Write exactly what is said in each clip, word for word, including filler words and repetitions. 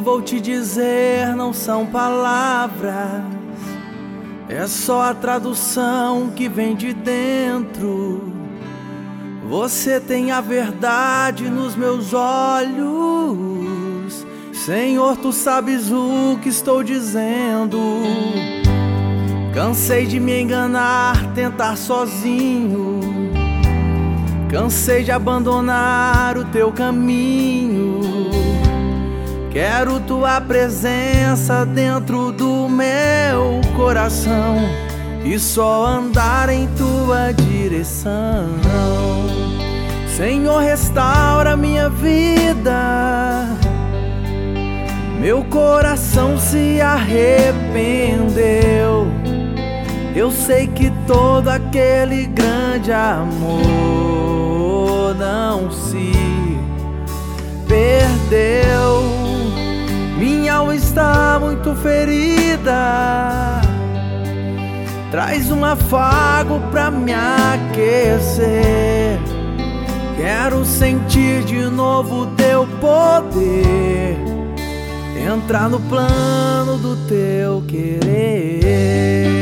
vou te dizer não são palavras, é só a tradução que vem de dentro. Você tem a verdade nos meus olhos, Senhor, tu sabes o que estou dizendo. Cansei de me enganar, tentar sozinho, cansei de abandonar o teu caminho. Quero tua presença dentro do meu coração e só andar em tua direção. Senhor, restaura minha vida. Meu coração se arrependeu. Eu sei que todo aquele grande amor não se perdeu. Minha alma está muito ferida. Traz um afago pra me aquecer. Quero sentir de novo teu poder, entrar no plano do teu querer.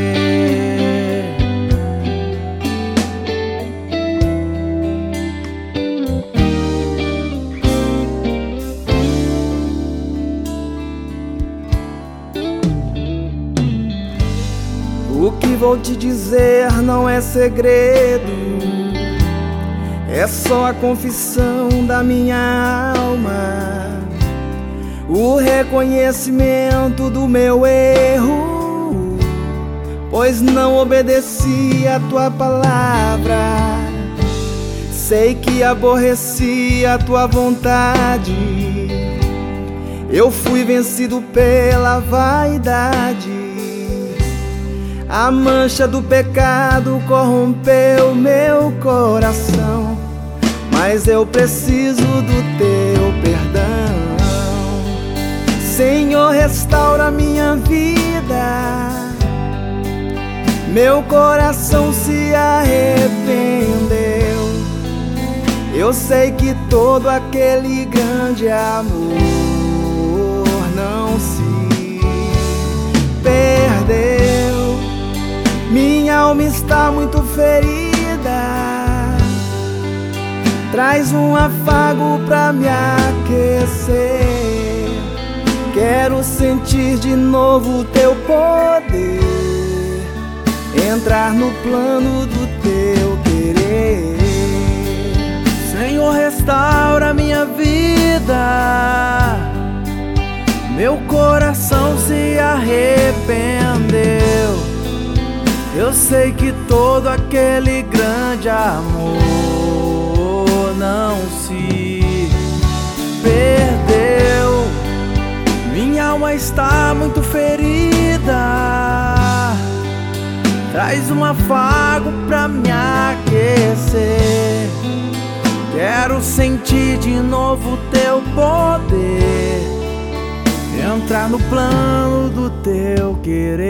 O que vou te dizer não é segredo, é só a confissão da minha alma, o reconhecimento do meu erro, pois não obedeci a tua palavra. Sei que aborreci a tua vontade, eu fui vencido pela vaidade. A mancha do pecado corrompeu meu coração, mas eu preciso do teu perdão. Senhor, restaura minha vida. Meu coração se arrependeu. Eu sei que todo aquele grande amor não se perdeu. Minha alma está muito ferida. Traz um afago pra me aquecer. Quero sentir de novo o teu poder, entrar no plano do teu querer. Senhor, restaura minha vida. Meu coração se arrependeu. Eu sei que todo aquele grande amor não se perdeu. Minha alma está muito ferida. Traz um afago pra me aquecer. Quero sentir de novo teu poder, entrar no plano do teu querer.